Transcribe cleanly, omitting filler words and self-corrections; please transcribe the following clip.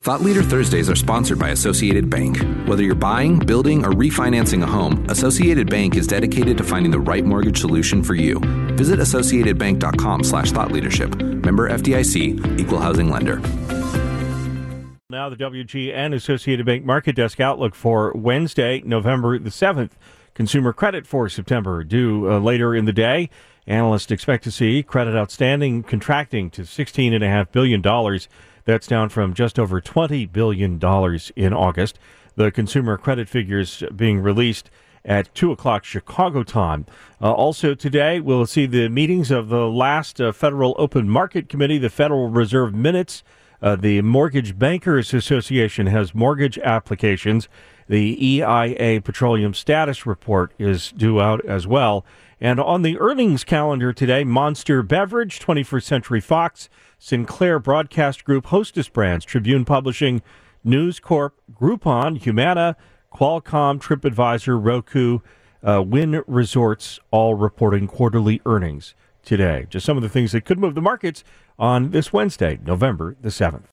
Thought Leader Thursdays are sponsored by Associated Bank. Whether you're buying, building, or refinancing a home, Associated Bank is dedicated to finding the right mortgage solution for you. Visit associatedbank.com/thoughtleadership. Member FDIC, Equal Housing Lender. Now the WG and Associated Bank Market Desk outlook for Wednesday, November the 7th. Consumer credit for September due later in the day. Analysts expect to see credit outstanding contracting to $16.5 billion. That's down from just over $20 billion in August. The consumer credit figures being released at 2 o'clock Chicago time. Also today, we'll see the meetings of the last Federal Open Market Committee, the Federal Reserve minutes. The Mortgage Bankers Association has mortgage applications. The EIA Petroleum Status Report is due out as well. And on the earnings calendar today, Monster Beverage, 21st Century Fox, Sinclair Broadcast Group, Hostess Brands, Tribune Publishing, News Corp, Groupon, Humana, Qualcomm, TripAdvisor, Roku, Wynn Resorts, all reporting quarterly earnings today. Just some of the things that could move the markets on this Wednesday, November the 7th.